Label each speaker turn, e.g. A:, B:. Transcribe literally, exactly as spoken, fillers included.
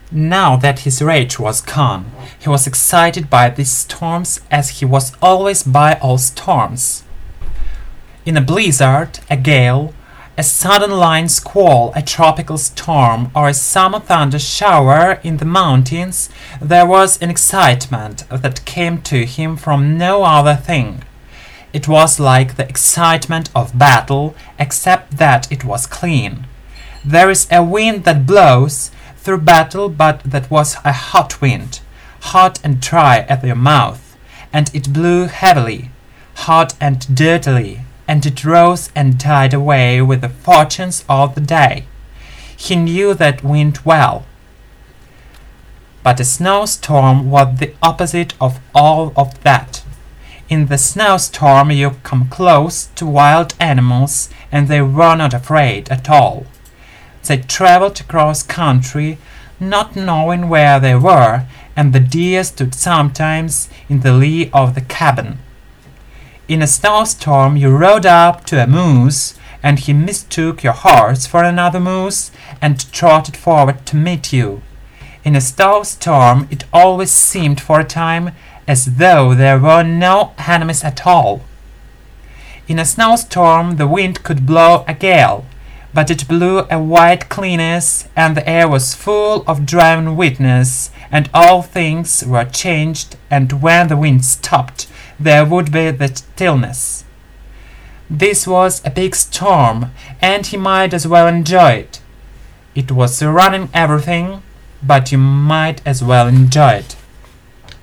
A: Now that his rage was gone, he was excited by these storms as he was always by all storms. In a blizzard, a gale, a sudden lightning squall, a tropical storm, or a summer thunder shower in the mountains, there was an excitement that came to him from no other thing. It was like the excitement of battle, except that it was clean. There is a wind that blows through battle, but that was a hot wind, hot and dry at your mouth, and it blew heavily, hot and dirtily, and it rose and died away with the fortunes of the day. He knew that wind well. But a snowstorm was the opposite of all of that. In the snowstorm you come close to wild animals, and they were not afraid at all. They traveled across country, not knowing where they were, and the deer stood sometimes in the lee of the cabin. In a snowstorm you rode up to a moose, and he mistook your horse for another moose, and trotted forward to meet you. In a snowstorm it always seemed for a time as though there were no enemies at all. In a snowstorm the wind could blow a gale, but it blew a white cleanness, and the air was full of driving wetness, and all things were changed, and when the wind stopped, there would be the stillness. This was a big storm, and he might as well enjoy it. It was running everything, but you might as well enjoy it.